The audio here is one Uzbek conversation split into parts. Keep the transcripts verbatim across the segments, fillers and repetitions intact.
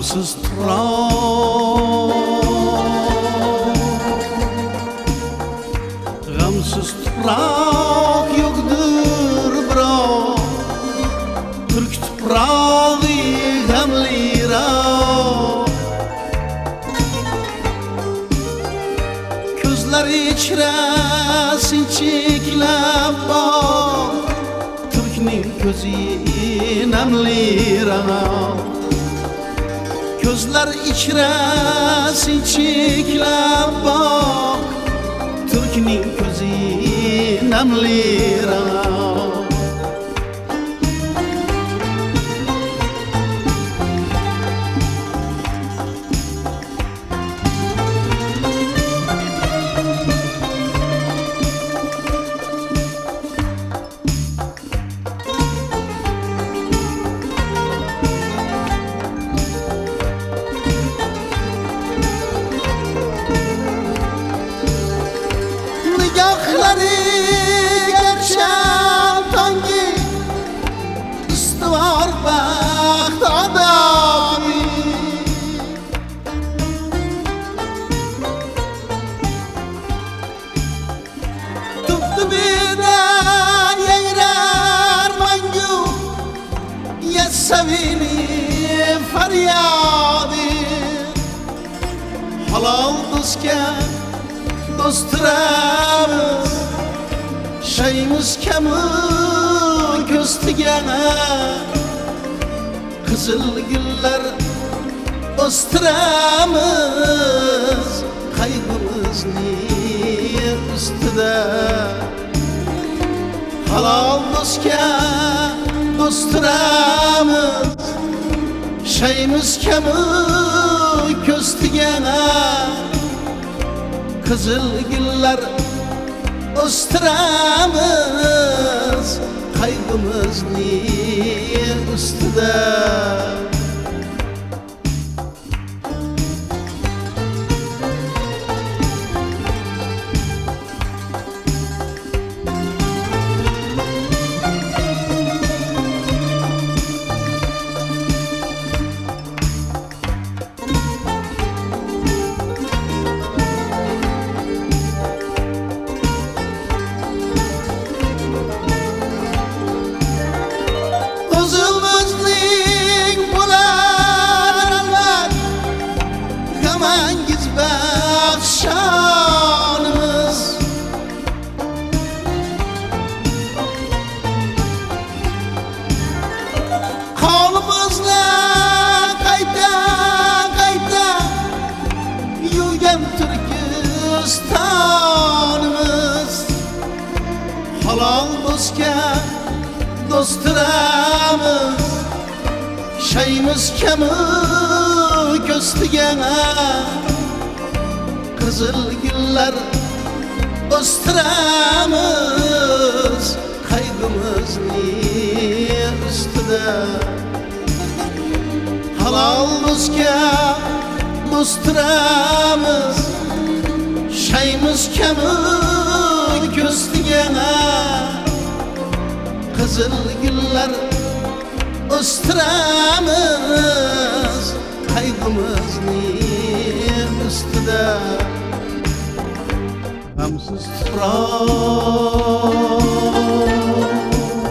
Gamsız toprak, gamsız toprak yoktur biroq, Türk toprog'i gamliroq. Ko'zlar ichra sinchiklab boq, Türkning ko'zi namliroq. Ko'zlar ichra sinchiklab boq, Türkning ko'zi namliroq. Nigohlari gerçek tangi, ustuvor baxt odobi. Tubtubidan yayrar mangu, yassavini faryodi. Halol do'stga dosturamiz, shaymiz kami ko'z tigana. Qizil gullar o'stiramiz qayg'umizni ustida. Halol do'stga dosturamiz, shaymiz kami ko'z tigana. Qizil gullar o'stiramiz qayg'umizni ustida. Şanımız Kolumuzla kayda kayda yurgan Türkistanımız. Halol do'stga dosturamiz, shaymiz kami ko'z tigana. Qizil gullar o'stiramiz qayg'umizni ustida. Halol do'stga dosturamiz, shaymiz kami ko'z tigana. Qizil gullar o'stiramiz qayg'umizni ustida. Gamsız toprak,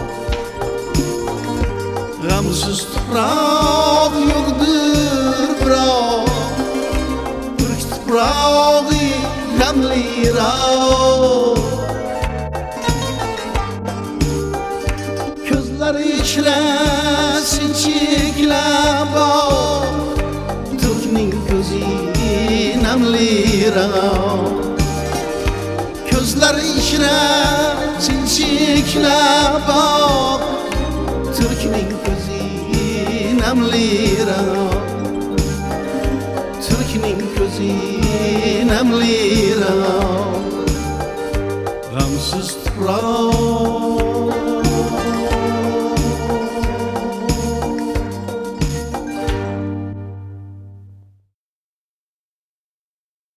gamsız toprak yoktur biroq, Türk toprog'i gamliroq. Ko'zlar ichra sinchiklab boq, Türkning ko'zi namliroq. Ko'zlar ichra sinchiklab boq, Türkning ko'zi namliroq. Türkning ko'zi namliroq. Gamsız toprak.